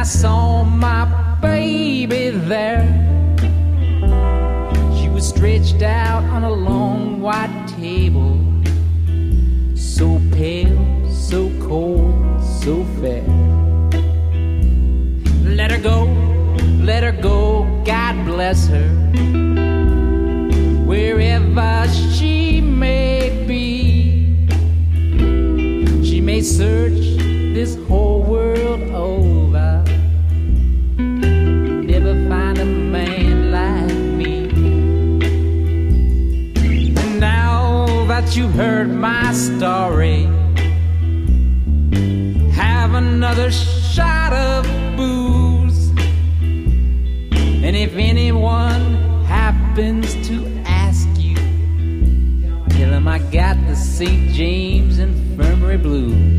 I saw my baby there. She was stretched out on a long white table, so pale, so cold, so fair. Let her go, God bless her, wherever she may be. She may search this whole world over, never find a man like me. And now that you've heard my story, have another shot of booze. And if anyone happens to ask you, tell him I got the St. James Infirmary blues.